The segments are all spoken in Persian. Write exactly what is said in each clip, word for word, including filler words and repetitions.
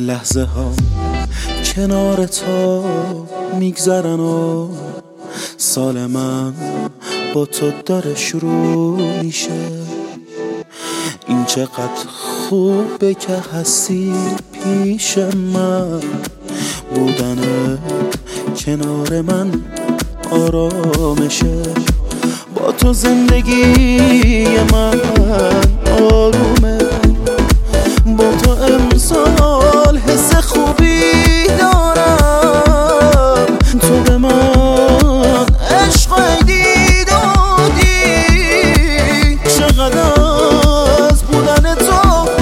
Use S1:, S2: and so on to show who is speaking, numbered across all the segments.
S1: لحظه ها کنار تو میگذرن و سال من با تو داره شروع میشه. این چقدر خوبه که هستی پیش من، بودن کنار من آرامشه. با تو زندگی من آرومه، با تو امسال حس خوبی دارم. تو به من عشق عیدی دادی، چقدر از بودن تو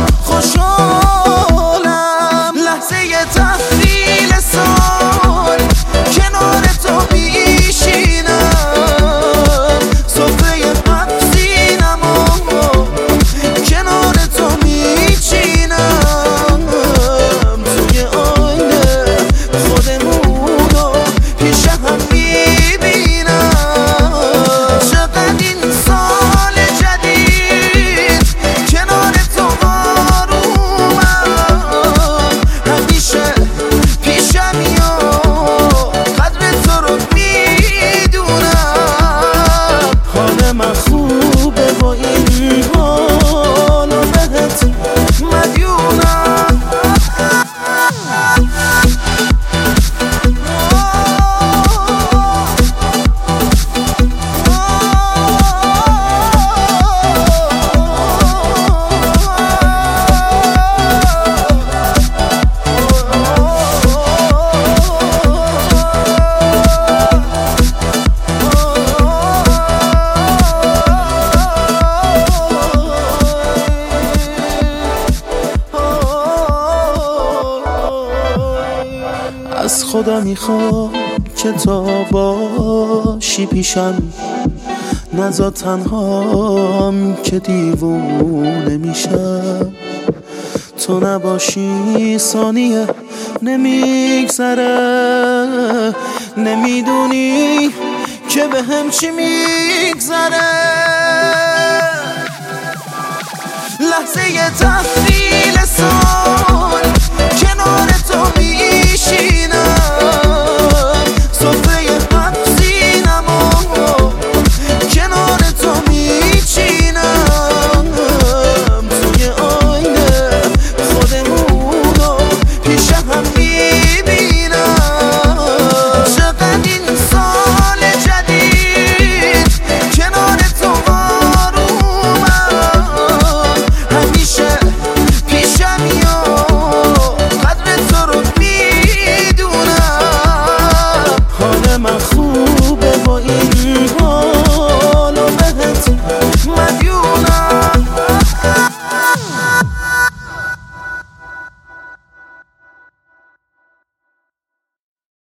S1: خوشحالم. لحظه تحویل سال کنار تو میشینم، سفره قبضینم و کنار تو میچینم. توی آینه خودمونو پیش هم میبینم. چقدر این سال جدید کنار تو آرومم، همیشه پیشمی و قدر تو رو میدونم. حال من خوبه با این حال و بهت مدیونم. از خدا میخوام که تا باشی پیشم، نزا تنهام که دیوونه میشم. تو نباشی ثانیه نمیگذره، نمیدونی که به هم چی میگذره. لحظه تفریح